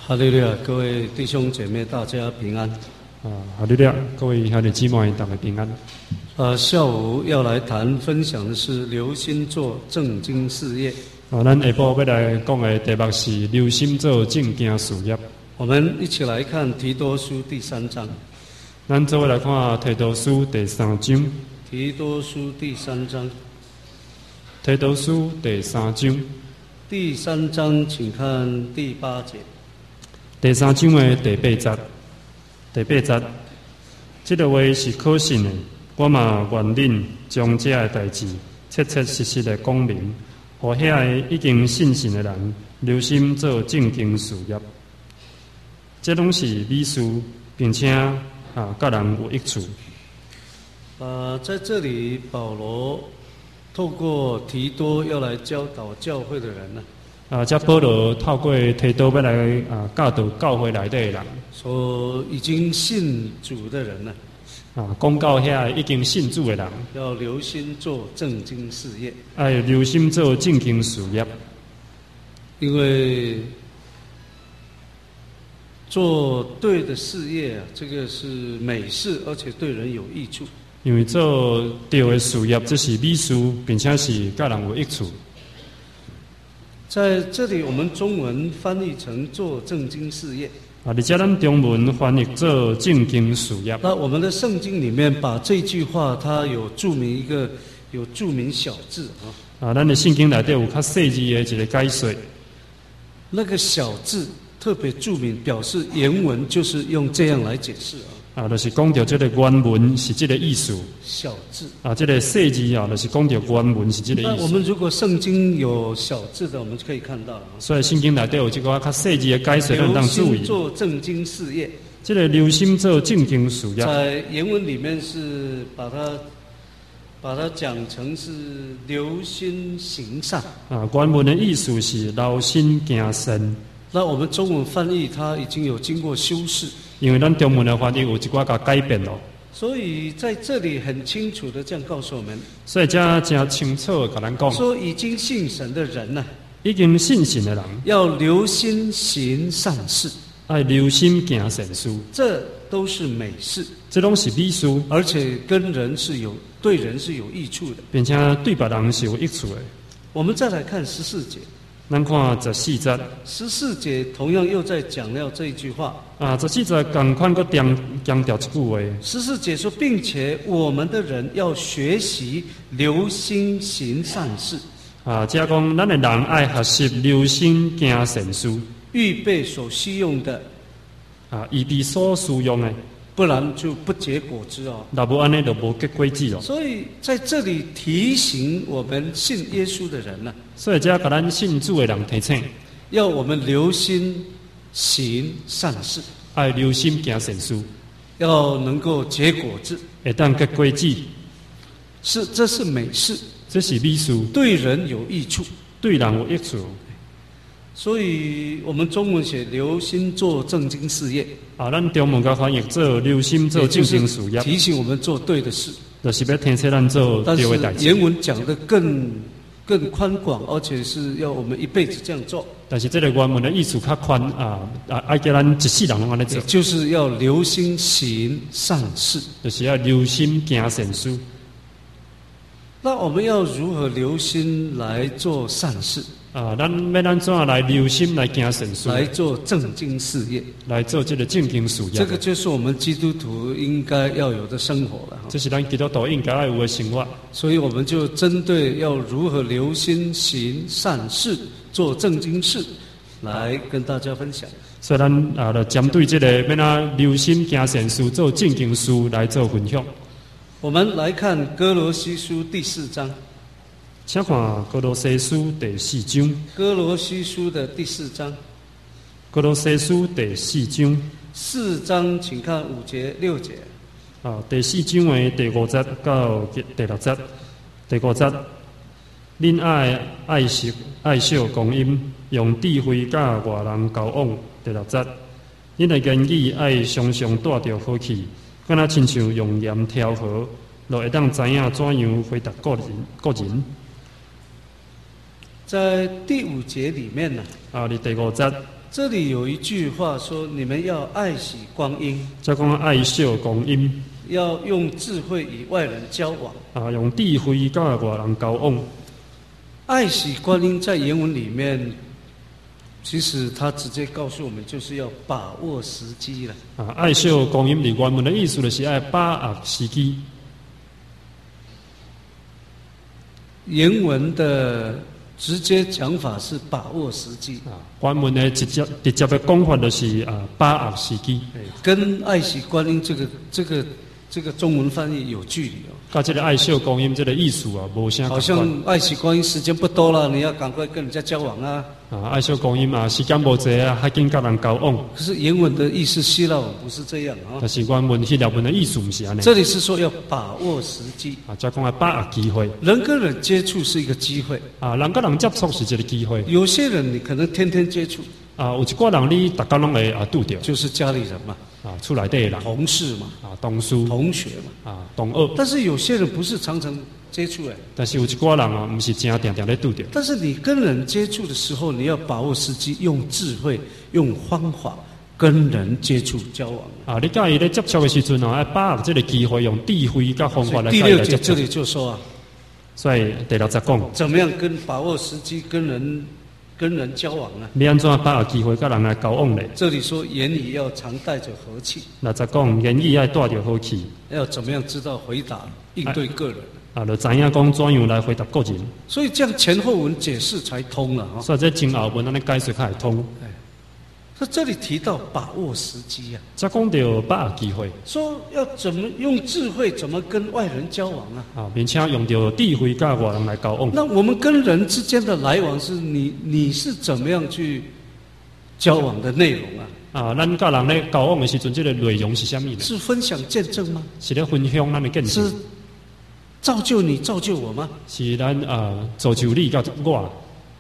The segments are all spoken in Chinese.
哈利路亚，各位弟兄姐妹，大家平安。 哈利路亚，各位兄弟姊妹，大家平安。 下午要来分享的是留心做正经事业。 咱下晡要来讲的题目是留心做正经事业。 我们一起来看提多书第3章。 咱做伙来看提多书第3章。 提多书第3章。 提多书第3章。 第3章，请看第8节。 第3章的第8节。第8节，这个话是可信的，我嘛愿恁将这个代志切切实实的讲明，互遐个已经信神的人留心做正经事业。这拢是美事，并且甲人有益处。 在这里，保罗透过提多要来教导教会的人呢。 这保罗透过提多要来教导教会内底的人， 说已经信主的人呢， 讲到遐已经信主的人， 要留心做正经事业， 留心做正经事业， 因为做对的事业这个是美事，而且对人有益处。 因为做对的事业，这是美事，并且是甲人有益处。 在这里，我们中文翻译成做正经事业。 而且咱中文翻译做正经事业。 那我们的圣经里面把这句话，它有注明小字咱的圣经内底有较细字的一个解说。 那个小字特别注明，表示原文就是用这样来解释就是讲到这个原文是这个意思。 小字这个细字就是讲到原文是这个意思。 那我们如果圣经有小字的，我们就可以看到了。 所以圣经内底有这个较细字的解说，咱当注意。 留心做正经事业。 这个留心做正经事业， 在原文里面是把它讲成是留心行善。 原文的意思是留心行善。 那我们中文翻译它已经有经过修饰。 因为咱中文的翻译有一寡个改变咯， 所以在这里很清楚的这样告诉我们， 所以这真清楚的跟咱讲， 说已经信神的人呢， 已经信神的人要留心行善事， 爱留心行善事， 这都是美事， 这拢是美事， 而且对人是有益处的， 并且对别人是有益处的。 我们再来看14节。 咱看14节 ，14节同样又在讲了这一句话。 14节同款搁强调一句话。 14节说，并且我们的人要学习留心行善事。 这讲咱的人爱学习留心行善事， 预备所需用的。 预备所需用的。 不然就不结果子哦。 若不安尼就无结果子哦。 所以在这里提醒我们信耶稣的人呢， 所以这给咱信主的人提醒， 要我们留心行善事， 爱留心行善事， 要能够结果子， 会当结果子， 这是美事， 这是美事， 对人有益处， 对人有益处。 所以我们中文写留心做正经事业。 咱中文甲翻译做留心做正经事业， 提醒我们做对的事， 就是要提醒咱做对的代志。 但是原文讲得更宽广，而且是要我们一辈子这样做。 但是这个原文的意思较宽爱叫咱一世人拢安尼做， 就是要留心行善事， 就是要留心行善事。 那我们要如何留心来做善事？ 咱要怎来留心来行善事？ 来做正经事业， 来做这个正经事业。 这个就是我们基督徒应该要有的生活了。 这是咱基督徒应该要有的生活。 所以我们就针对要如何留心行善事、做正经事，来跟大家分享。 所以咱就针对这个要留心行善事、做正经事来做分享。 我们来看歌罗西书第4章。 请看歌罗西书第4章。 歌罗西书的第4章。 歌罗西书第4章。 4章，请看5节、6节。 第4章的第5节到第6节。第5节，恁爱惜光阴，用智慧甲外人交往。第6节，恁的言语爱常常带着好气，敢若亲像用盐调和，就会当知影怎样回答个人。 在第5节里面呢， 第5节， 这里有一句话说：“你们要爱惜光阴， 则讲爱惜光阴， 要用智慧与外人交往。” 啊，用智慧甲外人交往。 爱惜光阴在原文里面，其实他直接告诉我们，就是要把握时机了。 啊，爱惜光阴伫原文的意思就是爱把握时机。 原文的直接讲法是把握时机啊，原文的直接的讲法就是把握时机， 跟爱惜光阴这个中文翻译有距离哦。 甲这个爱惜光阴这个意思啊，无啥。 好像爱惜光阴时间不多了，你要赶快跟人家交往啊。 啊，爱惜光阴嘛，时间无济啊，还紧甲人交往。 可是原文的意思，希腊文不是这样啊。 但是原文希腊文的意思不是安尼。 这里是说要把握时机啊，再讲要把握机会。 人跟人接触是一个机会啊，人跟人接触是一个机会。 有些人你可能天天接触啊，有一挂人你大家拢会拄到， 就是家里人嘛。 啊，厝内底的人， 同事嘛， 啊，同事、 同学嘛， 啊，同学。 但是有些人不是常常接触但是有一挂人啊，不是常常咧拄到。 但是你跟人接触的时候，你要把握时机，用智慧、用方法跟人接触交往。 啊，你甲伊咧接触的时阵哦，要把握这个机会，用智慧甲方法来第6节这里就说啊， 所以第6节讲， 怎么样跟把握时机跟人交往呢？ 你安怎把握机会甲人来交往呢？ 这里说言语要常带着和气。 6节讲言语要带着和气。 要怎么样知道回答应对个人？ 啊，就知影讲怎样来回答个人。 所以这样前后文解释才通了啊。 所以这前后文安尼解释才会通。 他这里提到把握时机啊， 再讲到把握机会， 说要怎么用智慧，怎么跟外人交往啊？ 啊，并且用到智慧甲外人来交往。 那我们跟人之间的来往是你是怎么样去交往的内容啊？ 啊，咱甲人咧交往的时阵，这个内容是啥物呢？ 是分享见证吗？ 是咧分享咱的见证？ 是造就你造就我吗？ 是咱造就你甲我？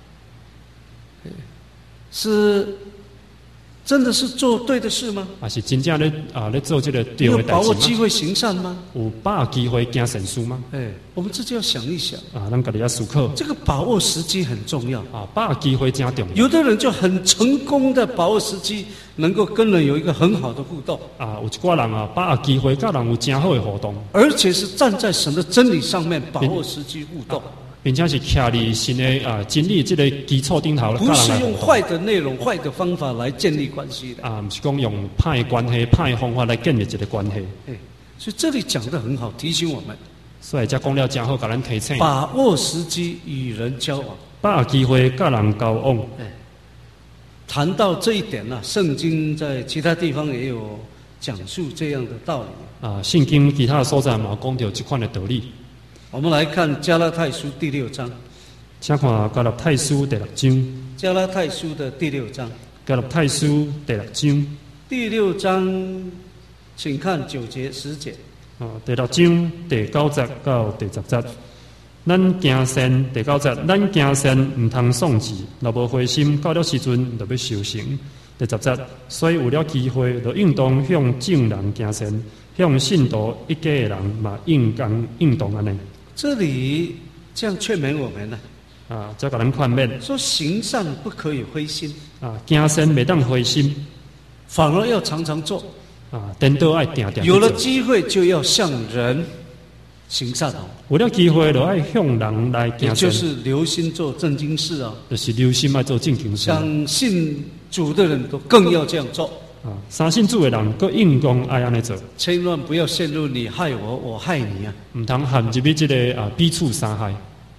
是真的是做对的事吗？ 啊，是真正咧咧做这个对的代志吗？ 有把握机会行善吗？ 有把握机会行善事吗？ 我们自己要想一想啊，咱家己要思考。 这个把握时机很重要啊，把握机会真重要。 有的人就很成功的把握时机，能够跟人有一个很好的互动。 啊，有一挂人啊，把握机会，跟人有真好的互动， 而且是站在神的真理上面把握时机互动。 并且是徛伫神的真理这个基础顶头， 不是用坏的内容、坏的方法来建立关系的啊，不是讲用歹的关系、歹的方法来建立这个关系。 所以这里讲得很好，提醒我们。 所以才讲了真好，甲咱提醒。 把握时机与人交往， 把握机会甲人交往。 谈到这一点呢，圣经在其他地方也有讲述这样的道理啊。圣经其他的所在嘛，讲到这款的道理。 我们来看加拉太书第6章， 请看加拉太书第6章。 加拉太书的第6章。 加拉太书第6章。 第6章，请看9节10节。 啊，第6章第9节到第10节。咱行善第9节，咱行善唔通丧志，若无灰心，到了时阵就要修成。第10节，所以有了机会，就应当向正人行善，向信徒一家的人嘛应当安尼。这里这样劝勉我们呢？ 啊，再给人劝勉， 说行善不可以灰心啊，行善袂当灰心， 反而要常常做啊，颠倒爱定定。 有了机会就要向人行善哦， 有了机会就爱向人来行善， 也就是留心做正经事啊， 就是留心爱做正经事。 相信主的人都更要这样做。 啊，相信主的人，佮应当爱安尼做， 千万不要陷入你害我，我害你啊！ 唔通陷入去这个彼此伤害。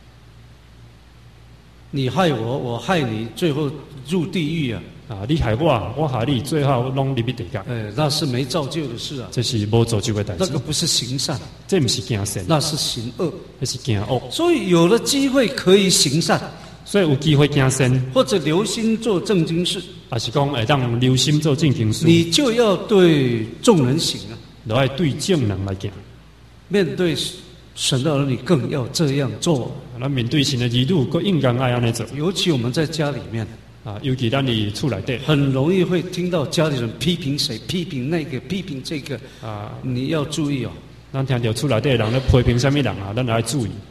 你害我，我害你，最后入地狱啊！ 啊，你害我，我害你，最后拢入去地狱。 那是没造就的事啊！ 这是无造就的代志。 那个不是行善， 这不是行善， 那是行恶， 那是行恶。 所以有了机会可以行善。 所以有机会行善， 或者留心做正经事， 还是讲会当留心做正经事， 你就要对众人行啊， 就要对正人来行。 面对神的儿女更要这样做。 咱面对神的儿女，更应该爱安尼做。 尤其我们在家里面啊，尤其咱伫厝内底， 很容易会听到家里人批评谁、批评那个、批评这个啊，你要注意哦。 咱听到厝内底的人咧批评什么人啊，咱要注意。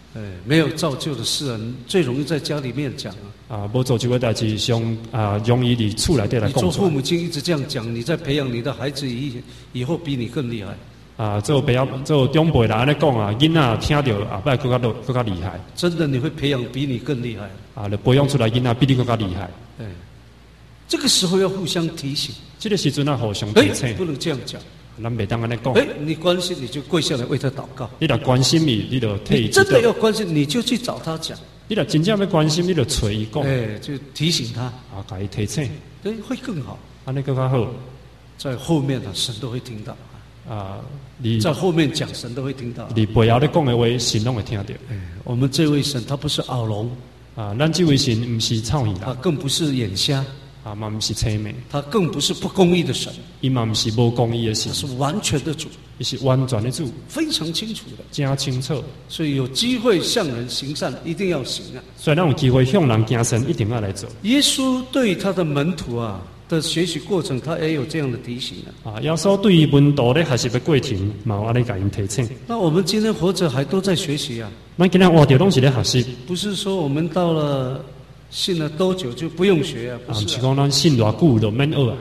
没有造就的事啊，最容易在家里面讲无造就的代志，容易伫厝内底来你做讲出来。 父母亲一直这样讲，你在培养你的孩子以后比你更厉害。 做长辈啦，安尼讲囡仔听到后摆更较厉害。 真的，你会培养比你更厉害。 就培养出来囡仔比你更较厉害。 这个时候要互相提醒。 这个时阵互相提醒。 不能这样讲。 咱袂当安尼讲。 你关心你就跪下来为他祷告。 你若关心你就替伊。 你真的要关心，你就去找他讲。 你若真正要关心，你就找伊讲。 就提醒他。 甲伊提醒。 会更好。 安尼更较好。 在后面神都会听到。 你在后面讲，神都会听到。 你背后咧讲的话，神拢会听到。 我们这位神他不是鳌龙。 咱这位神不是臭耳他更不是眼瞎。 嘛不是青眉， 他更不是不公义的神， 伊嘛不是无公义的神， 他是完全的主， 伊是完全的主， 非常清楚的， 真清楚。 所以有机会向人行善，一定要行啊。 所以咱有机会向人行善，一定要来做。 耶稣对他的门徒的学习过程，他也有这样的提醒耶稣对于门徒咧学习的过程，嘛有安尼甲因提醒。 那我们今天活着还都在学习啊。 咱今天活着拢是咧学习， 不是说我们到了。信了多久就不用学不是讲咱信偌久就免学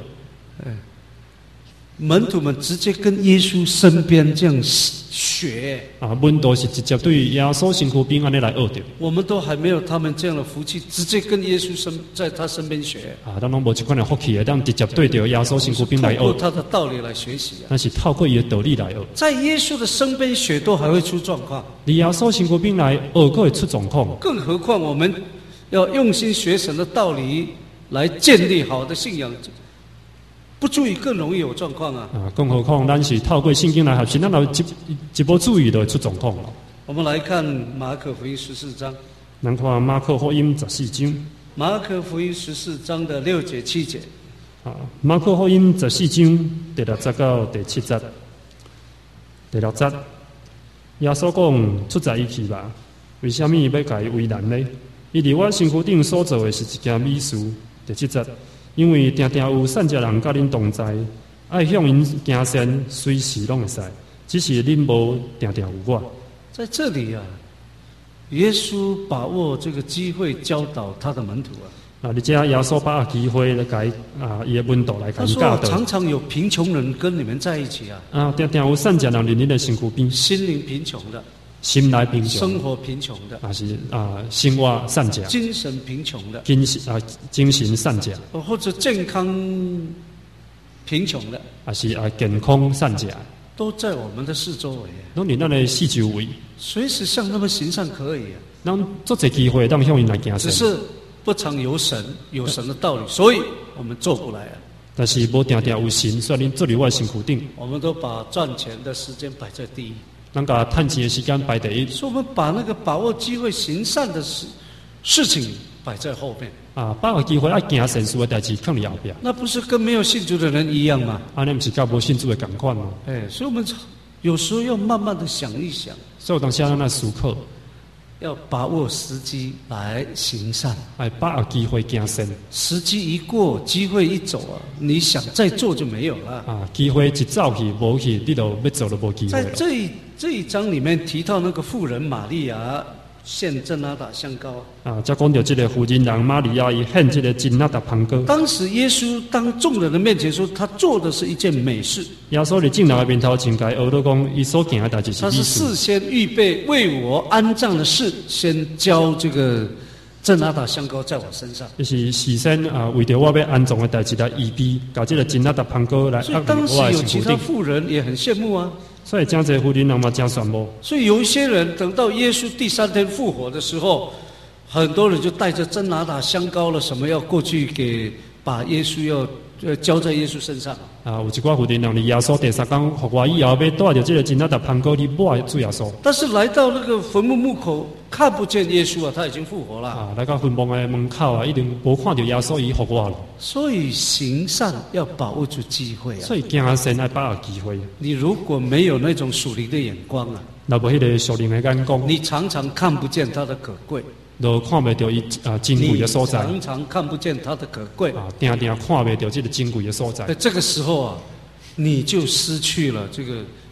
门徒们直接跟耶稣身边这样学门徒是直接对耶稣身躯边安尼来学着。 我们都还没有他们这样的福气，直接跟耶稣在他身边学咱拢无这款的福气的，咱直接对着耶稣身躯边来学。 透过他的道理来学习那是透过伊的道理来学。 在耶稣的身边学都还会出状况， 离耶稣身躯边来学，佫会出状况。 更何况我们要用心学神的道理来建立好的信仰，不注意更容易有状况更何况咱是透过圣经来学习，咱若一不注意就会出状况了。 我们来看马可福音14章。 咱看马可福音14章。 马可福音14章的6节7节。 马可福音14章第6节到第7节。第6节，耶稣讲：出在伊去吧，为什么要甲伊为难呢？伊伫我身躯顶所做的是一件美事。第7节，因为定定有善食人甲恁同在，爱向因行善，随时拢会使，只是恁无定定有我。 在这里耶稣把握这个机会教导他的门徒而且耶稣把握机会来甲伊的门徒来甲伊教导。 他说：常常有贫穷人跟你们在一起定定有善食人伫恁的身躯边， 心灵贫穷的。 心内贫穷， 生活贫穷的， 是生活善食； 精神贫穷的， 精神善食； 或者健康贫穷的， 是健康善食， 都在我们的四周围。 拢伫咱的四周围， 随时向他们行善可以咱做这机会，当向因来行善。 只是不常有神的道理，所以我们做不来但是无定定有神，所以恁做伫我身躯顶。 我们都把赚钱的时间摆在第一。 咱把赚钱的时间摆第一， 所以我们把那个把握机会行善的事情摆在后面把握机会爱行善事的代志放伫后边。 那不是跟没有信主的人一样吗？ 那不是甲无信主的同款吗？ 所以我们有时候要慢慢的想一想。 所以有当时咱来思考， 要把握时机来行善， 把握机会行善。 时机一过，机会一走你想再做就没有了机会一走去，无去，你就要做都无机会了。 在这一章里面提到那个妇人玛利亚献真哪打香膏才讲到这个妇人人玛利亚伊献这个真哪打香膏。 当时耶稣当众人的面前说，他做的是一件美事。 耶稣伫众人的面头前，甲学到讲，伊所行的代志是美事。 他是事先预备为我安葬的事，先交这个真哪打香膏在我身上。 就是事先为着我要安葬的代志来预备，把这个真哪打香膏来。 所以当时有其他妇人也很羡慕所以真侪妇人人嘛真羡慕。 所以有一些人等到耶稣第3天复活的时候，很多人就带着真哪打香膏了什么要过去把耶稣要交在耶稣身上有一寡妇人人耶稣第3天复活以后，要带着这个真哪打香膏去抹主耶稣。 但是来到那个坟墓墓口看不见耶稣他已经复活了来到坟墓的门口一定无看到耶稣已复活了。 所以行善要把握住机会所以行善要把握机会。 你如果没有那种属灵的眼光那无迄个属灵的眼光， 你常常看不见他的可贵， 都看不到伊珍贵的所在。 你常常看不见他的可贵定定看不到这个珍贵的所在。 在这个时候你就失去了这个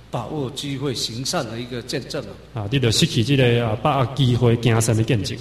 把握机会行善的一个见证啊！ 啊，你就失去这个把握机会行善的见证。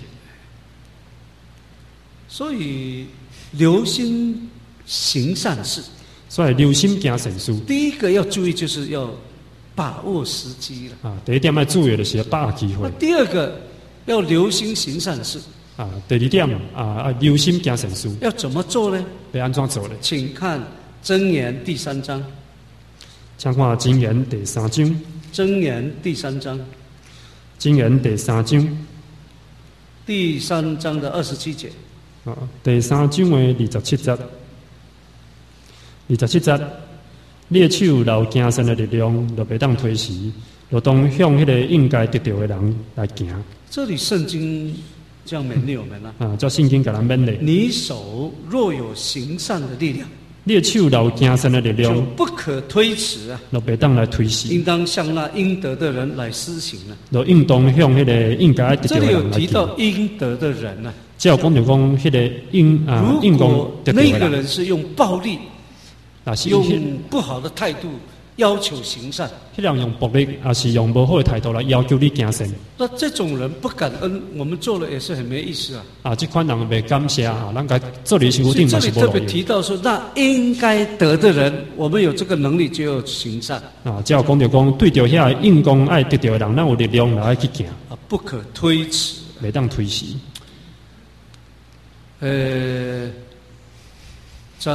所以留心行善事， 所以留心行善事。 第一个要注意就是要把握时机了。 啊，第一点要注意的是要把握机会。 第二个要留心行善事。 啊，第二点留心行善事。 要怎么做呢？ 要安怎做呢？ 请看箴言第3章。 请看箴言第3章。 箴言第3章。 箴言第3章。 第3章的27节。 啊，第3章的27节。27节，你的手有行善的力量，就袂当推迟，就当向迄个应该得到的人来行。 这里圣经这样勉励我们了。 啊，叫圣经给咱勉励。 你手若有行善的力量， 你的手有行善的力量， 就不可推迟啊！ 就袂当来推迟， 应当向那应得的人来施行啊！ 就应当向迄个应该得到这里有的人来行。 提到应得的人啊， 只要讲就讲迄个应当得到的人。 那个人是用暴力， 是用不好的态度要求行善， 迄人用暴力，还是用不好的态度来要求你行善。 那这种人不感恩，我们做了也是很没意思啊！ 啊，这款人袂感谢啊，咱该做的辛苦所以定嘛是无路这里特别提到说，那应该得的人，我们有这个能力就要行善啊。只要讲就讲，对着遐应当爱得到的人，咱有力量来去行啊，不可推迟， 袂当推迟。 在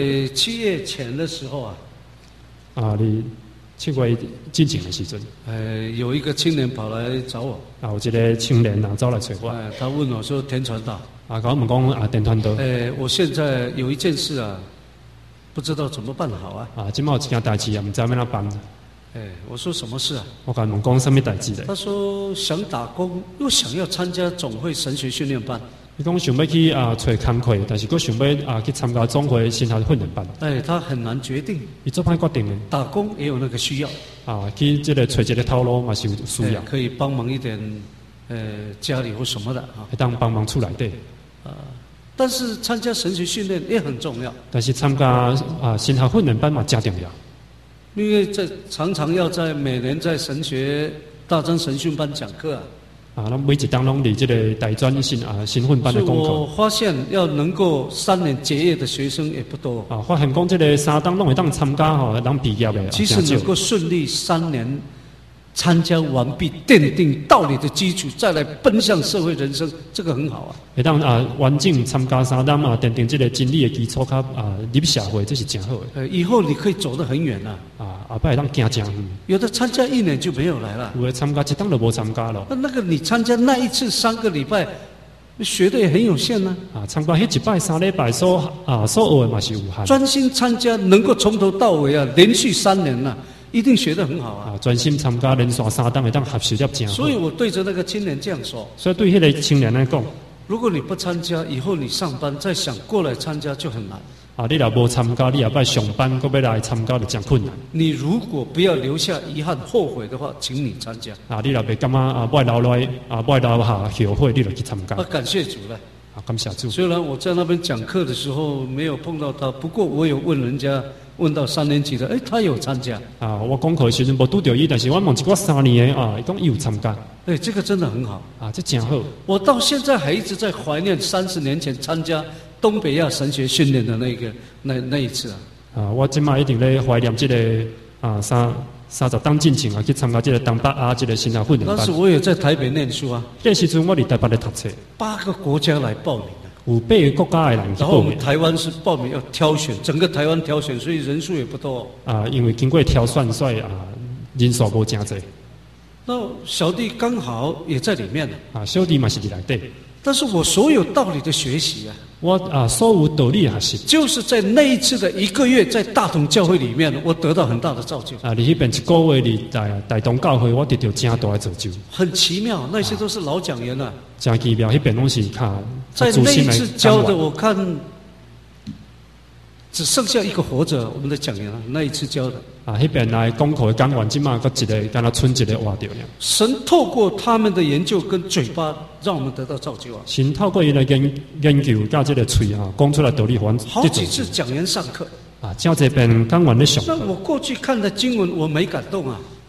7月前的时候啊， 你7月进前的时阵， 有一个青年跑来找我， 啊，有一个青年走来找我， 他问我说：“田传道， 啊，甲我们讲田传道， 我现在有一件事啊，不知道怎么办好啊。 啊，今麦有一件代志啊，唔知要怎办。 我说什么事啊？ 我甲问讲什么代志咧？ 他说想打工，又想要参加总会神学训练班。 你讲想要去找工课，但是佫想要去参加总会神学训练班。 他很难决定。 伊做歹决定的。 打工也有那个需要。 去这个找一个套路嘛是有需要。 可以帮忙一点，家里或什么的啊。 会当帮忙出来的。 但是参加神学训练也很重要。 但是参加神学训练班嘛真重要。 因为常常要每年在神学大专神训班讲课啊。 咱每一当拢伫这个大专神训班的功课。 我发现要能够3年结业的学生也不多。 发现讲这个3当拢会当参加当毕业的。 其实能够顺利3年参加完毕，奠定道理的基础，再来奔向社会人生，这个很好啊。 会当完整参加3当奠定这个真理的基础，较入社会，这是真好的。 以后你可以走得很远啊。 后摆会当行真远。 有的参加1年就没有来了。 有的参加1当就无参加了。 那个你参加那一次3个礼拜，学的也很有限呢。 参加迄1摆3礼拜所学的嘛是有限。 专心参加，能够从头到尾连续3年一定学得很好啊！ 专心参加连续3当会当合适了真好。 所以我对着那个青年这样说。 所以对迄个青年来讲， 如果你不参加，以后你上班再想过来参加就很难。 你若无参加，你后摆上班搁要来参加就真困难。 你如果不要留下遗憾、后悔的话，请你参加。 你若袂感觉我留落来我留下后悔，你就去参加。 感谢主了。 感谢主。 虽然我在那边讲课的时候没有碰到他，不过我有问人家。问到3年级的，他有参加。 我讲课的时阵无拄到伊，但是我问一个3年的，伊讲伊有参加。 这个真的很好这真好。我到现在还一直在怀念30年前参加东北亚神学训练的那一次我今麦一定咧怀念这个30当进前去参加这个东北亚这个神学训练班。 当时我也在台北念书啊。 那时阵我伫台北咧读册。 8个国家来报名。 有8个国家的人去报名。 然后我们台湾是报名要挑选，整个台湾挑选，所以人数也不多。 因为经过挑选，所以人数无真多。 那小弟刚好也在里面了。 小弟嘛是伫内底。 但是我所有道理的学习我所有道理学习， 就是在那一次的1个月，在大同教会里面，我得到很大的造就。 你迄边1个月里大同教会，我得到真大的造就。 很奇妙，那些都是老讲员真奇妙，迄边拢是看。 在那一次教的，我看只剩下1个活着，我们的讲员那一次教的。 迄边来讲课的讲完，今嘛搁一个，敢若剩一个活着了。 神透过他们的研究跟嘴巴，让我们得到造就神透过伊来研究，加这个嘴讲出来道理， 好几次讲员上课叫这边讲完咧上。 那我过去看的经文，我没感动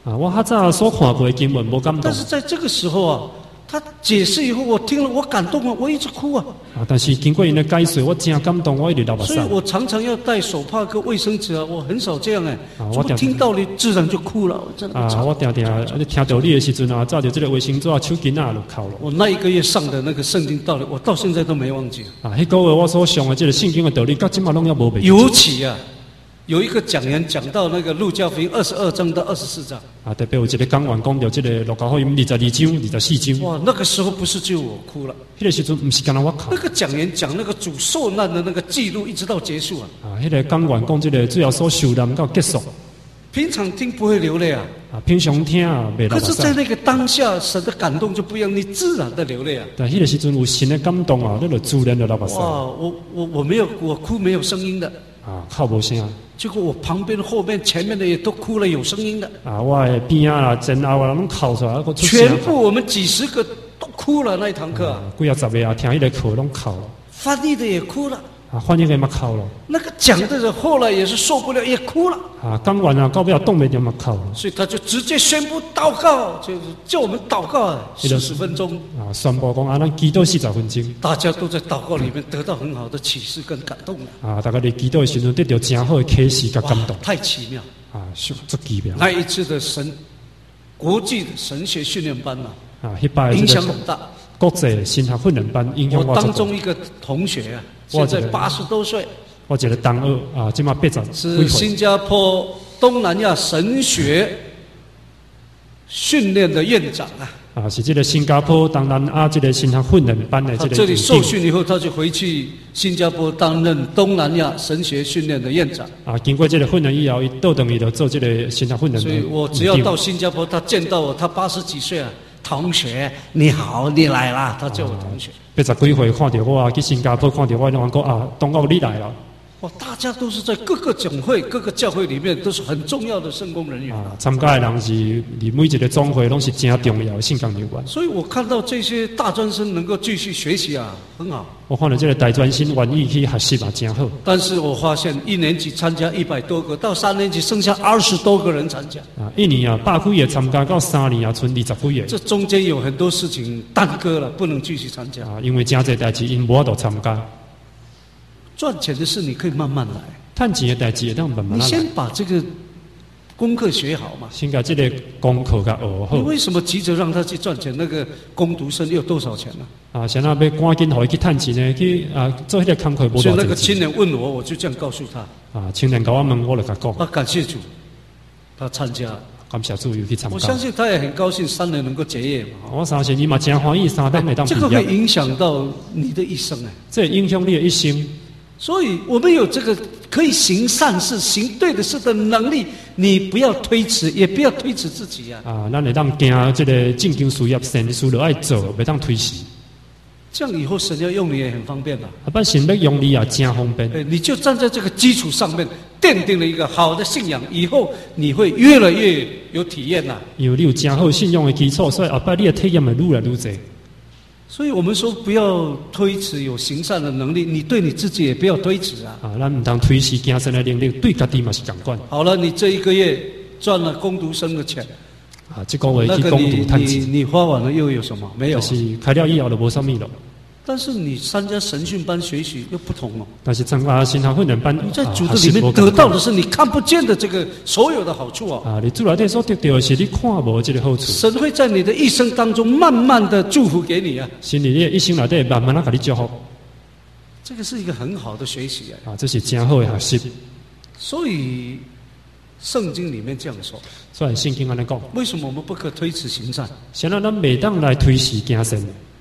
啊，我较早所看过的经文无感动但。是在这个时候啊，他解释以后，我听了我感动了，我一直哭啊。 啊，但是经过因的解说，我真感动，我一直流目所以屎。 我常常要带手帕跟卫生纸啊，我很少这样哎。我啊我定听到你自然就哭了，我真的啊， 吵。 我定定听到你的时阵啊，照着这个卫生纸啊，手巾啊就哭了。 我那一个月上的那个圣经道理，我到现在都没忘记。 啊，迄个月我所上的这个圣经的道理，到今嘛拢要无背。 尤其啊，有一个讲员讲到那个路加福音22章到24章， 啊，特别有一个讲员讲到这个路加福音22章、24章， 哇，那个时候不是只有我哭了， 迄个时阵不是干那我哭那。个讲员讲那个主受难的那个记录，一直到结束啊。 啊，迄个讲员讲这个主要所受难到结束。 平常听不会流泪啊， 啊，平常听啊，袂流目可是，在屎。 那个当下，神的感动就不一样，你自然的流泪啊。 但迄个时阵有神的感动啊，你就自然就流目屎。 哇，我没有，我哭没有声音的， 啊，哭无声。 结果我旁边、后面、前面的也都哭了，有声音的， 啊，我的边啊啦、前后啊，拢哭出来，我出声。 全部我们几十个都哭了那一堂课啊。 几啊十个啊，听迄个课拢哭了。 翻译的也哭了， 啊，翻译个嘛哭了。 那个讲的人后来也是受不了，也哭了， 啊，讲完啊，到尾冻袂住嘛哭了。 所以他就直接宣布祷告，就是叫我们祷告啊40分钟， 啊，宣布讲啊，咱祈祷40分钟。 大家都在祷告里面得到很好的启示跟感动了。 啊，大家伫祈祷的时阵得到真好的启示甲感动。 太奇妙！ 啊，是足奇妙。 那一次的国际的神学训练班啊， 啊，迄摆影这个响很大。 国际神学训练班影响我我足大。 当中一个同学啊，现在80多岁， 我一个同学啊，即马80几岁。 是新加坡东南亚神学训练的院长啊。 啊，是这个新加坡东南亚这个神学训练班的这个他这里院长受训以后，他就回去新加坡担任东南亚神学训练的院长。 啊，经过这个训练以后，伊倒等于就做这个神学训练的所以院长。 我只要到新加坡，他见到我，他80几岁啊，同学你好，你来啦，他叫我同学。 80几岁看到我啊，去新加坡看到我，拢讲啊，东哥你来了。 哇，大家都是在各个总会、各个教会里面都是很重要的圣工人员啊，参加的人是离每一个总会拢是真重要的圣工人员。 所以我看到这些大专生能够继续学习啊，很好。 我看到这个大专生愿意去学习嘛，真好。 但是我发现1年级参加100多个，到3年级剩下20多个人参加。 啊，一年啊100几个参加，到3年啊剩20几个。 这中间有很多事情耽搁了，不能继续参加。 啊，因为真侪代志因无法度参加。 赚钱的事你可以慢慢来， 趁钱的代志，当慢慢来。 你先把这个功课学好嘛。 先把这个功课甲学好你。为什么急着让他去赚钱？那个工读生要多少钱呢、 啊，现在要赶紧互伊去趁钱呢，去啊做迄个工课无所以偌钱。 那个青年问我，我就这样告诉他。 啊，青年甲我问，我就甲讲， 啊，感谢主，他参加。 感谢主有去参加。 我相信他也很高兴3年能够结业嘛。 我相信伊嘛真欢喜3年会当毕这个会业， 影响到你的一生哎。 这影响你的一生。 所以我们有这个可以行善事、行对的事的能力，你不要推迟，也不要推迟自己啊。 啊，咱会当行这个正经事业、善事就爱做，袂当推迟。 这样以后神要用你也很方便了。 啊，把神要用你也真方便。 你就站在这个基础上面，奠定了一个好的信仰，以后你会越来越有体验呐。 因为你有真好信仰的基础，所以后摆你的体验会愈来愈多。 所以我们说不要推迟有行善的能力，你对你自己也不要推迟啊。 啊，咱唔当推迟行善的能力，对家己嘛是共款。 好了，你这一个月赚了工读生的钱， 啊，这个月那个去攻读趁钱， 你花完了又有什么？没有就。是开了以后就无啥物咯。 但是你参加神训班学习又不同哦。 但是参加新学训练班， 你在主啊的里面得到的是你看不见的这个所有的好处哦。 啊，你主内底所得到的是你看无这个好处。 神会在你的一生当中慢慢的祝福给你啊。 神你的一生内底慢慢啊，给你祝福。 这个是一个很好的学习啊。 啊，这是真好的学习。 所以圣经里面这样说， 所以圣经安尼讲， 为什么我们不可推迟行善？ 现在咱袂当来推迟行善，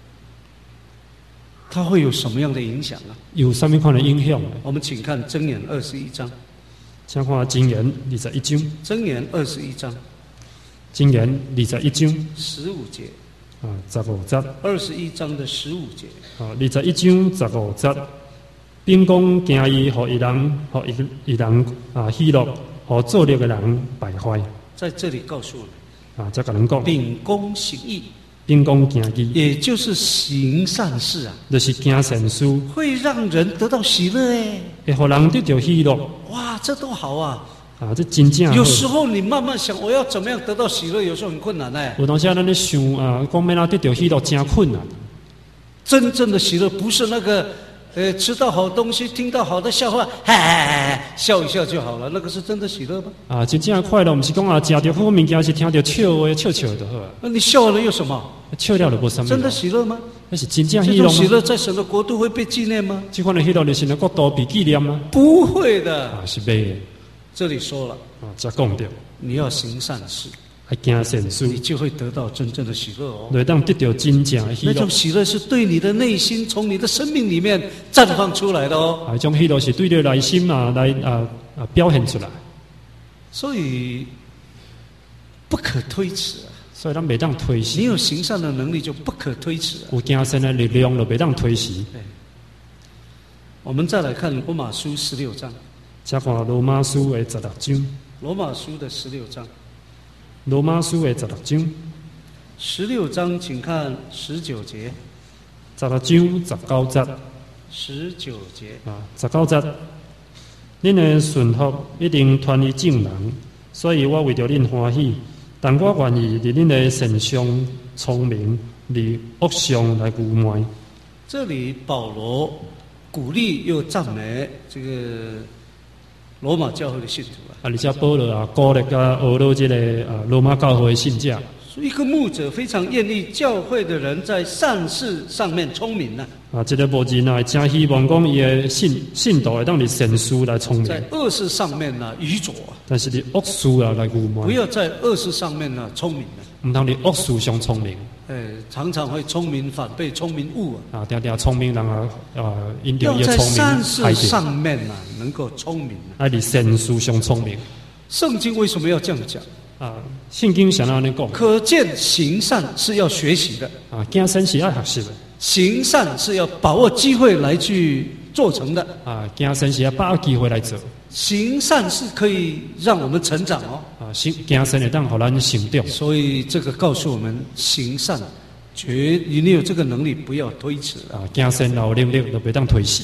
它会有什么样的影响啊？ 有啥物款的影响呢？ 我们请看箴言21章， 请看箴言21章， 箴言21章箴言21章 15节啊15节 ，21章的15节。 啊21章15节，并讲行伊，互伊人，互伊人啊喜乐，互做力的人败坏在这里告诉我们， 啊，才甲人讲， 秉公行义， 并讲行义， 也就是行善事啊， 就是行善事， 会让人得到喜乐哎。 会互人得到喜乐。 哇，这多好啊！ 啊，这真正好。 有时候你慢慢想，我要怎么样得到喜乐，有时候很困难呢。 有当时咱咧想啊，讲要哪得到喜乐真困难。 真正的喜乐不是那个，吃到好东西，听到好的笑话，笑一笑就好了，那个是真的喜乐吗？ 啊，真正的快乐，不是讲啊，食到好物件是听到笑话笑笑就好啊。 那你笑了又什么？ 笑了就无什么。 真的喜乐吗？ 那是真正这喜乐吗？ 种喜乐在神的国度会被纪念吗？ 这款的喜乐，在神的国度被纪念吗？ 不会的。 啊，是袂的。 这里说了啊，才讲到， 你要行善事， 要行善事， 你就会得到真正的喜乐哦。 对，当得到真正的喜乐。 那种喜乐是对你的内心，从你的生命里面绽放出来的哦。 啊，种喜乐是对你内心来表现出来， 所以不可推迟啊。 所以咱袂当推迟。 你有行善的能力，就不可推迟啊。 有行善的力量，就袂当推迟。 我们再来看罗马书16章。 再看罗马书的16章。 罗马书的16章。 罗马书的16章。 16章，请看19节。 16章19节。 19节啊，19节。恁的顺服一定传于众人，所以我为着恁欢喜，但我愿意伫恁的善上聪明，伫恶上来愚昧。 这里保罗鼓励又赞美这个罗马教会的信徒啊。 而且保罗啊，鼓励甲俄罗这个罗马教会的信者。 一个牧者非常愿意教会的人在善事上面聪明呢。 啊，这个牧人啊，真希望讲伊的信徒会当伫善事来聪明， 在恶事上面呢愚拙， 但是伫恶事啊来愚昧。 不要在恶事上面呢聪明呢。 唔通伫恶事上聪明。 常常会聪明反被聪明误啊。 啊，常聪明人因着伊的聪明要在善事上面呢能够聪明。 爱伫善事上聪明。 圣经为什么要这样讲？ 啊，圣经想要安尼讲， 可见行善是要学习的。 啊，行善是要学习的。 行善是要把握机会来去做成的。 啊，行善是要把握机会来做。 行善是可以让我们成长哦。 啊，行善会当互咱成长。 所以这个告诉我们，行善，你有这个能力，不要推迟了。 啊，行善有能力就袂当推迟。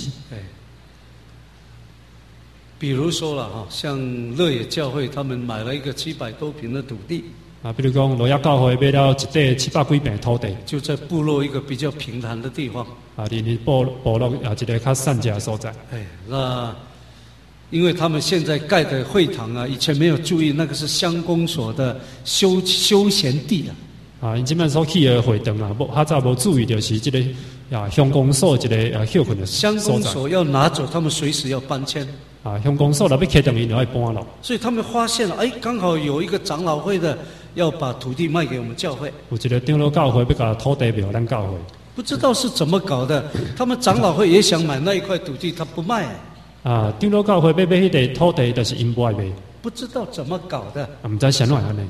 比如说了哈，像乐野教会，他们买了一个700多坪的土地。 啊，比如讲罗亚教会买了一块700几坪土地， 就在部落一个比较平坦的地方。 啊，伫部落啊一个较善价的所在。 那因为他们现在盖的会堂啊，以前没有注意，那个是乡公所的休闲地啊。 啊，因即摆所去的会堂啊，较早无注意到是这个乡公所一个休困的所在。 乡公所要拿走，他们随时要搬迁。 啊，乡公所若要开动，伊就要搬咯。 所以他们发现了，刚好有一个长老会的要把土地卖给我们教会。 有一个长老教会要把土地卖给咱教会。 不知道是怎么搞的，他们长老会也想买那一块土地，他不卖。 啊，长老教会要买迄块土地，但是因不爱卖。 不知道怎么搞的。 啊，唔知啥乱安尼。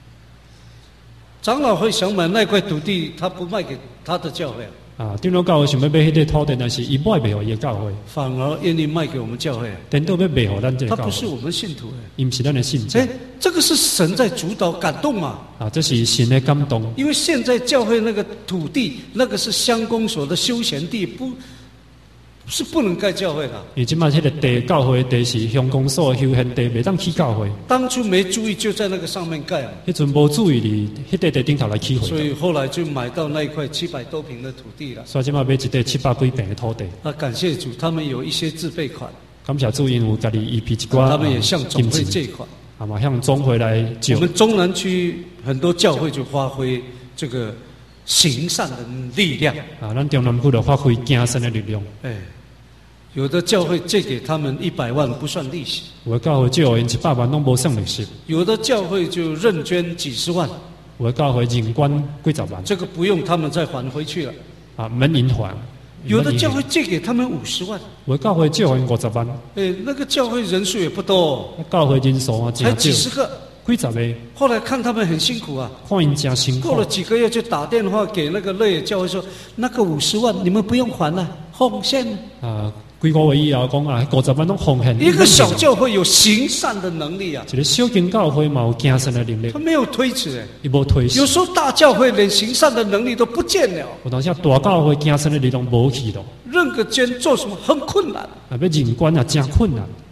长老会想买那块土地，他不卖给他的教会。 啊，长老教会想要买迄块土地，但是伊不爱卖互伊的教会， 反而愿意卖给我们教会。 等到要卖互咱这个教会。 他不是我们信徒伊唔是咱的信徒。 这个是神在主导感动嘛？ 啊，这是神的感动。 因为现在教会那个土地，那个是乡公所的休闲地，不能盖教会的。 伊即摆迄个地教会地是乡公所休闲地，袂当起教会。 当初没注意，就在那个上面盖嘛。 迄阵无注意哩，迄块地顶头来起会。 所以后来就买到那一块700多坪的土地了。 所以即摆买一块700几坪的土地。 啊，感谢主，他们有一些自备款。 感谢主，因有家己一批一寡。 他们也向总会借款。 啊嘛，向总会来借。 我们中南区很多教会就发挥这个行善的力量。 啊，咱中南区就发挥行善的力量。 有的教会借给他们100万不算利息， 有的教会借因100万拢无算利息， 有的教会就认捐几十万， 有的教会认捐几十万， 这个不用他们再还回去了， 啊，免因还。 有的教会借给他们50万， 有的教会借因50万， 那个教会人数也不多， 教会人数啊， 才几十个， 几十个。 后来看他们很辛苦啊， 看因真辛苦。 过了几个月就打电话给那个乐野教会说，那个50万你们不用还了，奉献啊。几个月以后讲啊，50万拢奉献。 一个小教会有行善的能力啊， 一个小间教会嘛有行善的能力。 他没有推迟伊无推迟。 有时候大教会连行善的能力都不见了。 有当时大教会行善的力量无去咯。 认个捐做什么很困难。 啊，要认捐啊，真困难。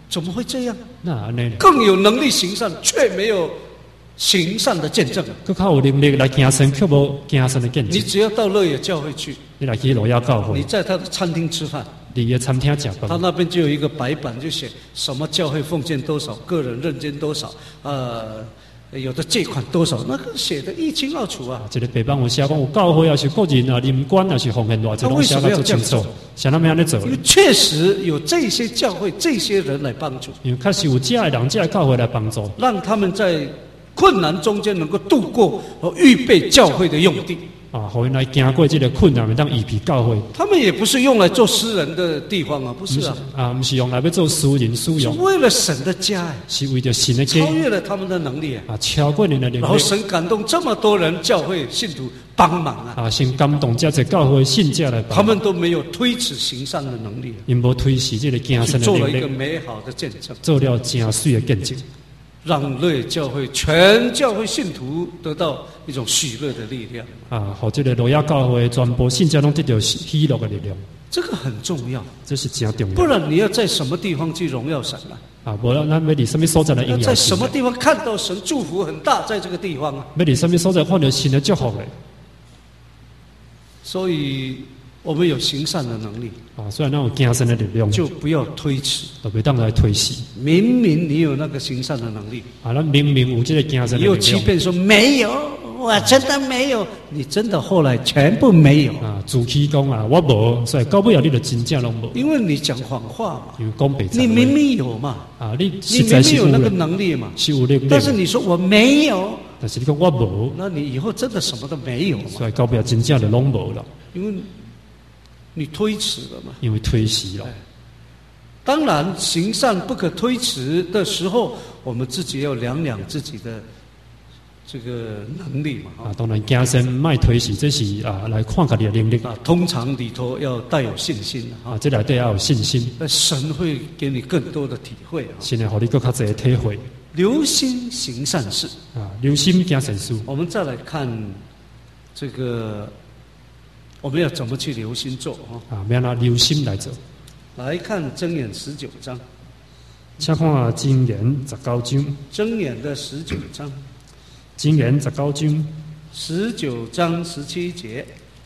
怎么会这样？ 那安尼， 更有能力行善，却没有行善的见证。 佮较有能力来行善，却无行善的见证。 你只要到乐野教会去， 你来去罗亚教会， 你在他的餐厅吃饭， 你嘅餐厅食他饭， 那边就有一个白板，就写什么教会奉献多少，个人认捐多少，有的借款多少，那个写的一清二楚啊。 一个白板有写讲有教会，也是个人啊，临官也是奉献偌济，拢写得足清楚。想那么样咧做？ 因为确实有这些教会、这些人来帮助， 因为确实有这的人、这的教会来帮助， 让他们在困难中间能够度过和预备教会的用地。 啊，互因来经过这个困难，当预备教会。 他们也不是用来做私人的地方啊，不是啊， 啊，不是用来要做私人使是用， 为了神的家， 是为着神的家超越了他们的能力啊。 啊，超过人的能然后力神感动这么多人，教会信徒帮忙啊， 啊，先感动这些教会信者来帮他们都没有推迟行善的能力， 因无推辞这个行善的做了一个能力， 美好的见证， 做了真水的见证， 让乐教会全教会信徒得到一种喜乐的力量啊，互这个罗亚教会全部信者拢得到喜乐的力量， 这个很重要， 这是真重不要。 然你要在什么地方去荣耀神啊？ 啊，无咱要伫什么所在来要荣耀神在什么？地方看到神祝福很大，在这个地方啊？ 要伫什么所在看到神的祝福嘞？ 所以我们有行善的能力， 啊，虽然咱有行善的力量， 就不要推迟。 都袂当来推辞。 明明你有那个行善的能力， 啊，咱明明有这个行善你又的力量。 欺骗说没有，我真的没有，你真的后来全部没有， 啊，自欺讲啊，我无，所以到尾啊，你就真正拢无， 因为你讲谎话嘛。 因为讲白你明明有嘛， 啊，你你实在是有明明有那个的， 能力嘛， 是有力量， 但是你说我没有， 但是你讲我无， 那你以后真的什么都没有嘛， 所以到尾啊，真正就拢无了， 因为你推迟了嘛。 因为推辞了。 当然，行善不可推迟的时候，我们自己要量量自己的这个能力嘛。 啊，当然行善卖推辞，这是啊来看家己的能力通常里头要带有信心啊，这内底要有信心， 那神会给你更多的体会啊。 神会互你更较侪的体会留心行善事啊，留心行善事。 我们再来看这个，我们要怎么去留心做啊？ 啊，要拿留心来做。 来看箴言19章， 请看箴言19章， 箴言的19章箴言19章 ，19章17节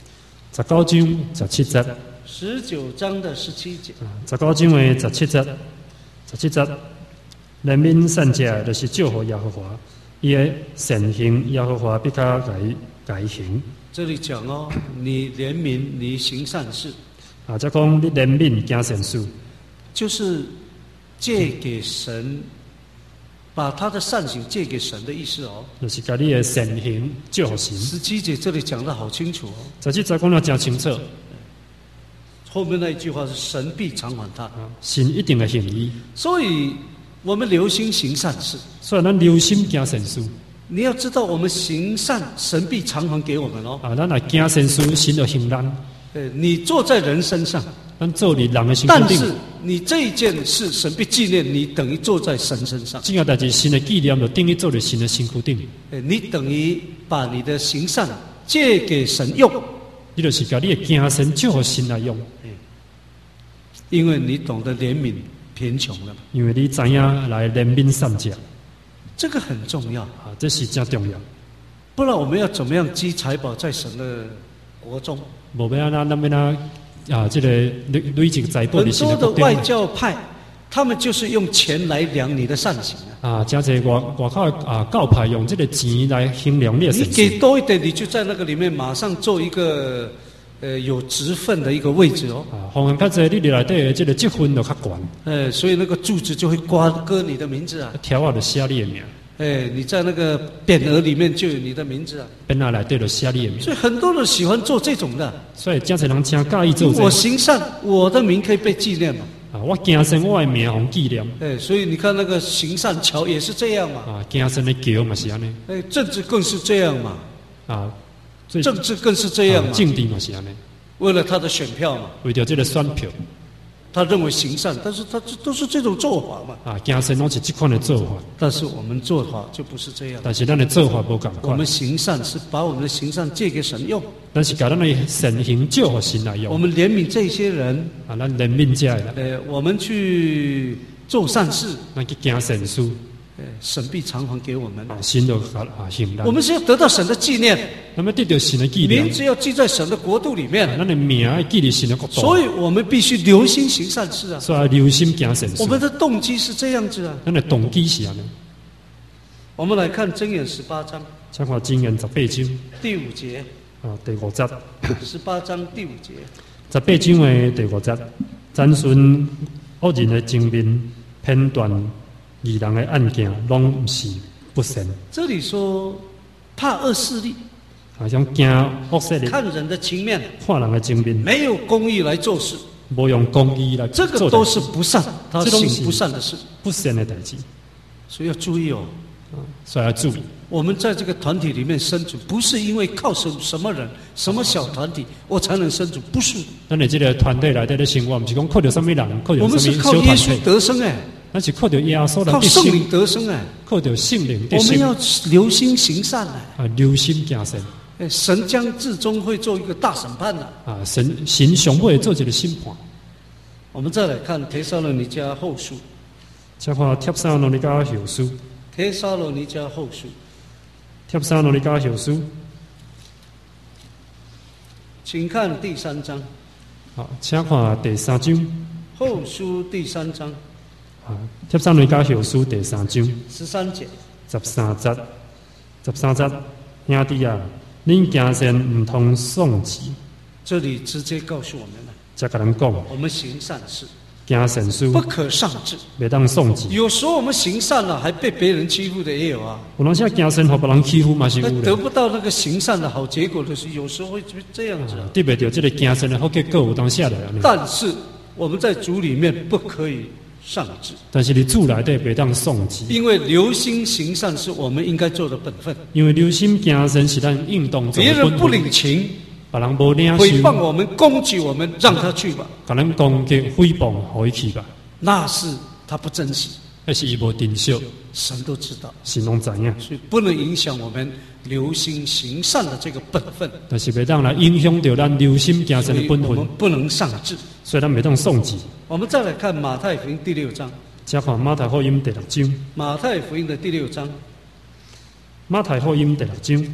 ，19章17节 ，19章的17节。 ，19章的17节，17节，人民善者就是祝福耶和华，伊的善行耶和华必较改行。 这里讲哦，你怜悯，你行善事， 啊，再讲你怜悯行善事， 就是借给神，把他的善行借给神的意思哦。 就是甲你的善行祝福神。 17节这里讲得好清楚哦， 17节讲得真清楚， 后面那一句话是神必偿还他， 啊，神一定会还伊。 所以我们留心行善事。 所以咱留心行善事， 你要知道，我们行善，神必偿还给我们哦。 啊，咱来行善事，神就还咱。 你做在人身上， 咱做伫人的身但躯顶， 是你这一件事，神必纪念你，等于做在神身上。 这件代志神的纪念就等于做伫神的身躯顶， 你等于把你的行善借给神用， 你就是甲你的行善祝福神来用， 因为你懂得怜悯贫穷了， 因为你知影来怜悯善者， 这个很重要。 啊，这是真重要。 不然我们要怎么样积财宝在神的国中？ 无要咱要啊，这个累积财宝很伫神多的外的国中教派，他们就是用钱来量你的善行啊。 啊，真侪外口的啊教派用这个钱来衡量你的你善事， 给多一点，你就在那个里面马上做一个有职分的一个位置哦。 啊，方向较侪，你内底的这个积分就较悬， 所以那个柱子就会割你的名字啊。 条啊就写你的名， 你在那个匾额里面就有你的名字啊。 本来内底就写你的名， 所以很多人喜欢做这种的。 所以真侪人真介意做这我个。 行善，我的名可以被纪念嘛。 啊，我行善，我的名互纪念。 所以你看那个行善桥也是这样嘛。 啊，行善的桥嘛是安尼。 政治更是这样嘛。 啊，最政治更是这样嘛。 政治嘛是安尼。 为了他的选票嘛， 为着这个选票， 他认为行善，但是他都是这种做法嘛。 啊，行善拢是这款的做法， 但是我们做法就不是这样。 但是咱的做法无共款。 我们行善是把我们的行善借给神用， 但是把咱的善行祝福神来用。 我们怜悯这些人， 啊，咱怜悯这的人， 我们去做善事， 咱去行善事， 神必偿还给我们。 神就行咱。 我们是要得到神的纪念， 那么得到神的纪念， 名字要记在神的国度里面。 咱的名要记在神的国度。 所以我们必须留心行善事啊！ 所以留心行善事。 我们的动机是这样子啊。 咱的动机是安尼。 我们来看箴言18章， 请看箴言18章第5节。 第5节。 18章第5节。 18章的第5节，展顺恶人的精明，片段义人的案件，拢不是不善。 这里说怕恶势力， 好像惊恶势力， 看人的情面， 看人的精明， 没有公义来做事， 无用公义来做， 这个都是不善，他行不善的事， 不善的代志， 所以要注意哦。 所以要注意， 我们在这个团体里面生存，不是因为靠什么人、什么小团体我才能生存，不是。 咱哋这个团队内底咧生活，不是讲靠着什么人，靠着我们是靠耶稣得生哎， 那是靠着耶稣来靠圣灵得生哎， 靠着圣灵得生。 我们要留心行善哎， 留心行善。 神将至终会做一个大审判的神上会做一个审判。 我们再来看帖撒罗尼迦后书， 再看帖撒罗尼迦后书。 帖撒罗尼迦后书， 帖撒罗尼迦后书， 请看第3章。 好，请看第3章。 后书第3章。 帖撒罗尼迦后书第3章 13节。 13节，13节，兄弟啊，恁行善唔通丧志。 这里直接告诉我们了， 才甲人讲， 我们行善事。 行善事不可丧志， 袂当丧志。 有时候我们行善了，还被别人欺负的也有啊。 有当时行善，互别人欺负嘛是有的。 得不到那个行善的好结果的时候，有时候会这样子啊。 得袂到这个行善的好结果，有当时的。 但是我们在主里面不可以丧志。 但是你主内底袂当丧志。因为留心行善是我们应该做的本分。 因为留心行善是咱应当做的本分。 别人不领情。 别人无领受， 诽谤我们、攻击我们，让他去吧。 甲人攻击、诽谤，互伊去吧。 那是他不珍惜， 那是伊无珍惜。 神都知道， 神拢知影， 所以不能影响我们留心行善的这个本分。 但是袂当来影响到咱留心行善的本分。 我们不能丧志， 所以咱袂当丧志。我们再来看马太福音第6章。 再看马太福音第6章。 马太福音的第6章。 马太福音第6章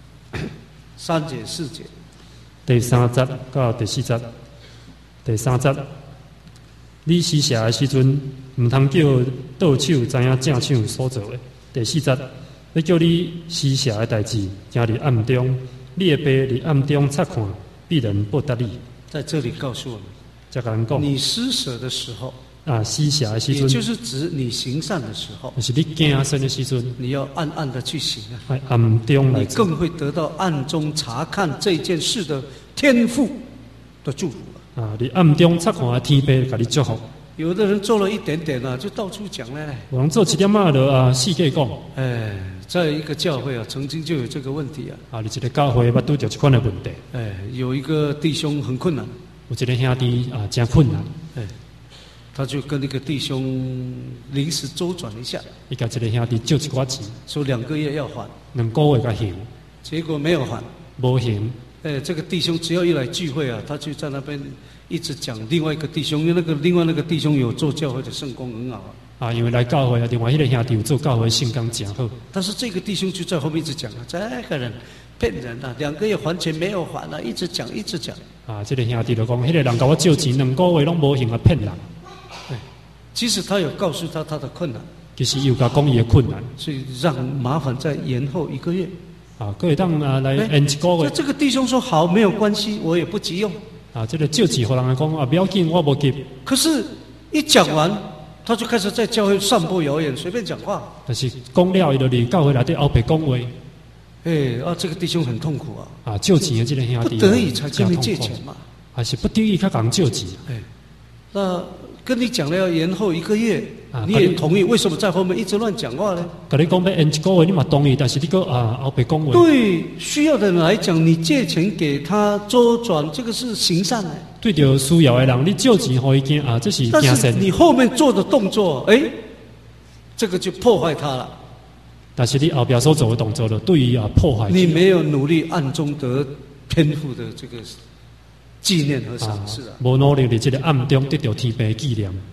3节4节。 第3节到第4节。第3节，你施舍的时阵，唔通叫倒手知影正手所做的。第4节，要叫你施舍的代志，行伫暗中，你的爸伫暗中察看，必然报答你。 在这里告诉我们， 再跟人讲， 你施舍的时候。 施舍的时阵， 也就是指你行善的时候， 就是你行善的时阵， 你要暗暗的去行啊， 暗中来， 你更会得到暗中查看这件事的天父的祝福你暗中察看天父给你祝福。 有的人做了一点点就到处讲嘞。 有人做一点就世界讲。 在一个教会曾经就有这个问题你一个教会捌拄着这款的问题。 有一个弟兄很困难， 有一个兄弟真困难。 他就跟那个弟兄临时周转一下， 伊甲一个兄弟借一寡钱， 说2个月要还 ，2个月才还， 结果没有还， 无还。 这个弟兄只要一来聚会他就在那边一直讲另外一个弟兄，因为另外那个弟兄有做教会的圣工很好因为来教会另外迄个兄弟有做教会圣工真好。 但是这个弟兄就在后面一直讲这个人骗人2个月还钱没有还一直讲一直讲。 这个兄弟就讲，迄个人甲我借钱2个月拢无还骗人。 其实他有告诉他的困难， 其实有甲讲伊的困难， 所以让麻烦再延后1个月。 可以当来延1个月。 这个弟兄说好，没有关系，我也不急用。 这个借钱，互人讲不要紧，我无急。 可是，一讲完，他就开始在教会散播谣言，随便讲话。 但是讲了，伊就伫教会内底后边讲话。 这个弟兄很痛苦借钱的这个兄弟， 不得已才跟你借钱嘛， 还是不得已才讲借钱。 那跟你讲了要延后1个月，你也同意？为什么在后面一直乱讲话呢？ 跟你讲要延1个月，你嘛同意，但是你个后边讲话。 对需要的人来讲，你借钱给他周转，这个是行善对着需要的人，你借钱给伊这是行善。 但是你后面做的动作，这个就破坏他了。 但是你后边所做的动作，就对于破坏。 你没有努力暗中得天父的这个纪念和赏赐无努力的这个暗中得到天父的纪念。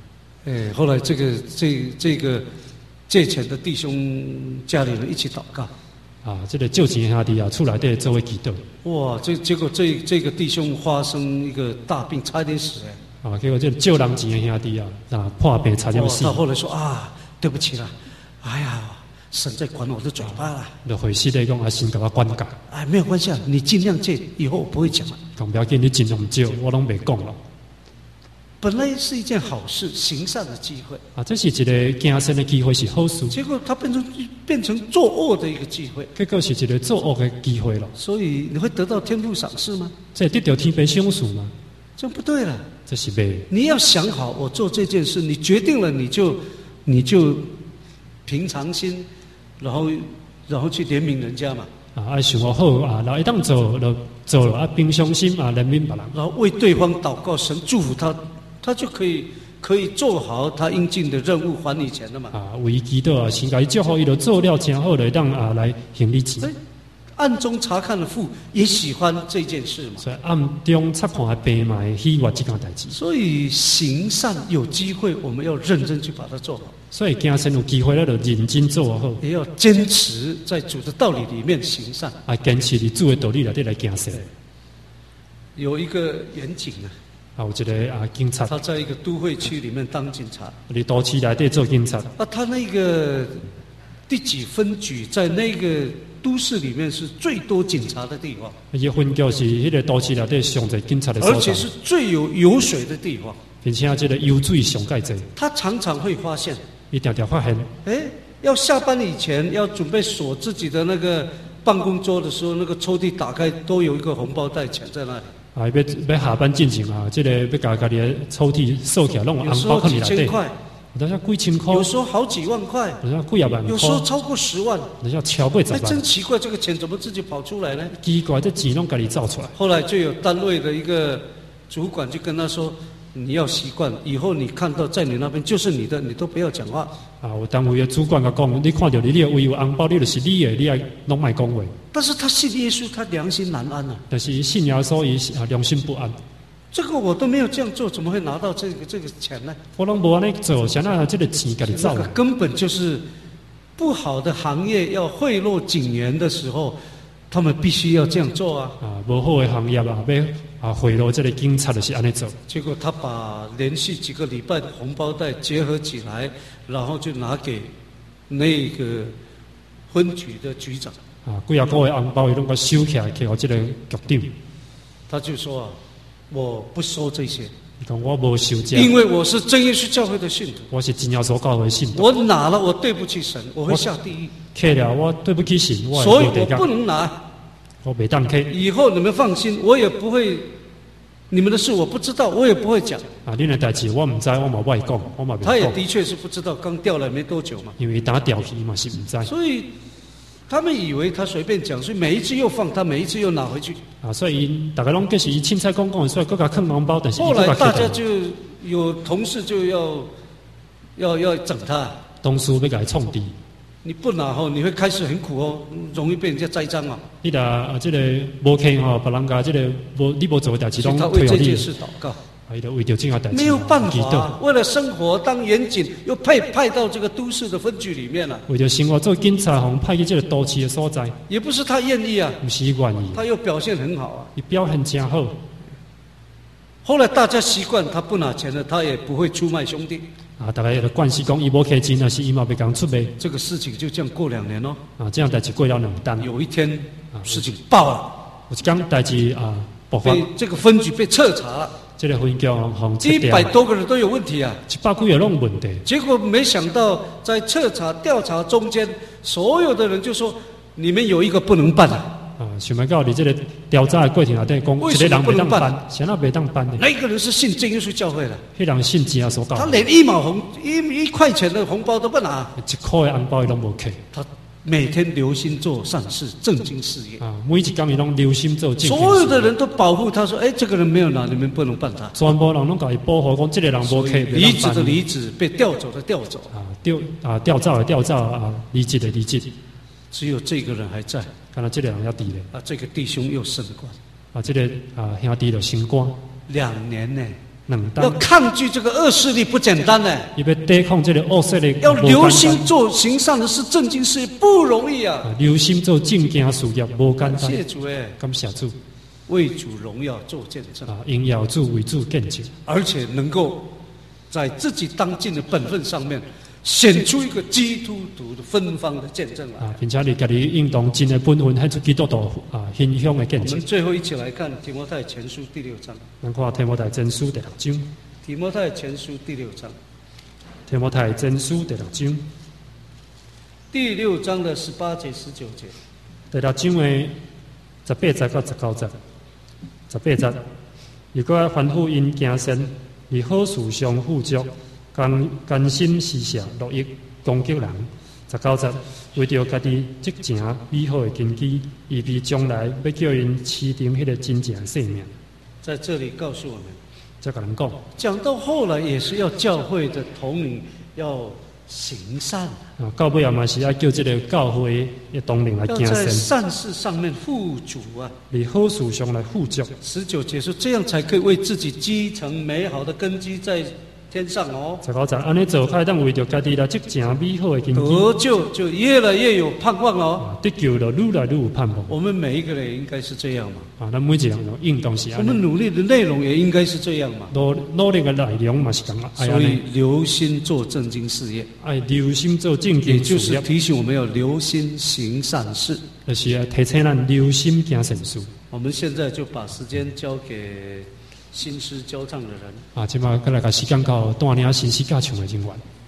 后来这个借钱的弟兄家里人一起祷告。 这个借钱兄弟厝内底做伙祈祷。 哇，结果这个弟兄发生一个大病，差点死结果这借人钱的兄弟破病差点死。 他后来说对不起了，哎呀，神在管我的嘴巴了。 就回息的讲神给我管教。 没有关系你尽量借，以后我不会讲了。 不要紧，你尽量借，我拢袂讲了。 本来是一件好事，行善的机会这是一个行善的机会，是好事。 结果它变成作恶的一个机会。 结果是一个作恶的机会了。 所以你会得到天父赏识吗？ 这得到天父赏识吗？ 这样不对了。 这是袂。 你要想好，我做这件事，你决定了，你就平常心，然后去怜悯人家嘛。 想好然后一旦做了平常心怜悯别人， 然后为对方祷告，神祝福他。他就可以做好他应尽的任务，还你钱了嘛？ 为祈祷先甲伊祝福伊，就做了真好了，当来还你钱。 暗中查看的父也喜欢这件事嘛？ 所以暗中察看的爸嘛会喜悦这件代志。 所以行善有机会，我们要认真去把它做好。 所以行善有机会，咱就认真做好。 也要坚持在主的道理里面行善。 坚持伫主的道理内底来行善。 有一个远景有一个警察， 他在一个都会区里面当警察。 伫都市内底做警察。 他那个第几分局在那个都市里面是最多警察的地方。 伊分局是迄个都市内底上侪警察的所在， 而且是最有油水的地方， 并且这个油水上介侪。 他常常会发现， 伊常常发现， 要下班以前要准备锁自己的那个办公桌的时候，那个抽屉打开都有一个红包袋钱在那里。 要下班进行这个要家己的抽屉收起来，弄红包放里内底。有时候几千块，有时候几千块， 有时候好几万块， 有时候几万块， 有时候超过10万， 有时候超过10万。 真奇怪，这个钱怎么自己跑出来呢？ 奇怪，这钱拢家己造出来。 后来就有单位的一个主管就跟他说：“你要习惯，以后你看到在你那边就是你的，你都不要讲话。” 有单位的主管甲讲：“你看到你的位有红包，你就是你的，你要拢莫讲话。” 但是他信耶稣，他良心难安但是信耶稣，伊良心不安。 这个我都没有这样做，怎么会拿到这个钱呢？ 我拢无安尼做，想那这个钱家己造。 根本就是不好的行业要贿赂警员的时候，他们必须要这样做啊！ 不好的行业要贿赂这个警察就是安尼做。 结果他把连续几个礼拜的红包袋结合起来，然后就拿给那个分局的局长。 几啊个的红包伊拢个收起来，给我这个局长。 他就说我不收这些。 我无收这， 因为我是真耶稣教会的信徒。 我是真耶稣教会的信徒。 我拿了，我对不起神，我会下地狱。 给了，我对不起神， 所以我不能拿。 我没当给。 以后你们放心，我也不会，你们的事我不知道，我也不会讲。 你的代志我唔知，我冇外讲，我冇。 他也的确是不知道，刚调来没多久嘛。 因为打调去嘛是唔知。 所以他们以为他随便讲，所以每一次又放，他每一次又拿回去。 所以大家拢就是凊彩讲讲，所以各家坑红包，但是后来大家就有同事就要整他， 同事要给他冲敌。 你不拿后，你会开始很苦哦，容易被人家栽赃啊。 你这个无坑吼，别人家这个你无做代志，拢他为这件事祷告。 为着这个代志， 没有办法，为了生活当远警，又派到这个都市的分局里面了。 为着生活做警察，红派去这个都市的所在， 也不是他愿意啊， 不是愿意。 他又表现很好啊， 你表现真好。 后来大家习惯他不拿钱了，他也不会出卖兄弟。 大家有惯习讲，伊无开钱，但是伊嘛袂讲出卖。 这个事情就这样过2年哦。 这样代志过了2单。 有一天，事情爆了。 有一天代志爆发。 这个分局被彻查了。 这个分局100 多个人都有问题啊 ，100几个拢有问题。 结果没想到，在彻查调查中间，所有的人就说：“你们有一个不能办啊！” 想不到你这个调查的过程内底讲， 为什么不能办？ 谁那袂当办呢？ 那个人是信真耶稣教会的， 迄人信真耶稣教会， 他连1块钱的红包都不拿 ，1块的红包伊拢无给。 他每天留心做善事，正经事业。 每一天伊拢留心做正经事业。 所有的人都保护他，说：“这个人没有拿，你们不能办他。” 全部人拢甲伊保护，讲这个人无给。 离职的离职，被调走的调走。 调走的调走离职的离职。 只有这个人还在。 看到这个人要低嘞。 这个弟兄又升官。 这个兄弟就升官。 2年呢要抗拒这个恶势力不简单呢。 伊要抵抗这个恶势力， 要留心做行善的事、正经事不容易啊！ 留心做正经事业无简单。 谢谢主哎， 感谢主， 为主荣耀做见证啊，荣耀主为主见证， 而且能够在自己当尽的本分上面，显出一个基督徒的芬芳的见证来。 并且你家己运动真的本分，显出基督徒馨香的见证。 我们最后一起来看提摩太前书第6章。 咱看提摩太前书第6章。 提摩太前书第6章。 提摩太前书第6章。 第6章的18节、19节。 第6章的18节到19节。18节，如果吩咐因行善，以好事上富足，甘心施舍，乐意攻击人。19节，为着家己积诚美好的根基，预备将来要叫因持定迄个真正的生命。 在这里告诉我们， 这个人讲， 讲到后来也是要教会的统领要行善啊，到尾也嘛是要叫这个教会的统领来行善， 要在善事上面富足啊， 在好事上来富足。 19节说，这样才可以为自己积成美好的根基在天上哦。 19节，安尼做，才当为着家己来积诚美好的根基， 得救就越来越有盼望哦。 得救就愈来愈有盼望。 我们每一个人也应该是这样嘛。 啊，咱每一个人应当是安尼。 我们努力的内容也应该是这样嘛。 努力的内容嘛是咁啊。 所以留心做正经事业。 哎，留心做正经事业， 也就是提醒我们要留心行善事。 就是提醒咱留心行善事。 我们现在就把时间交给新诗交唱的人。 啊，即马再来个时间到带领新诗教唱的人员。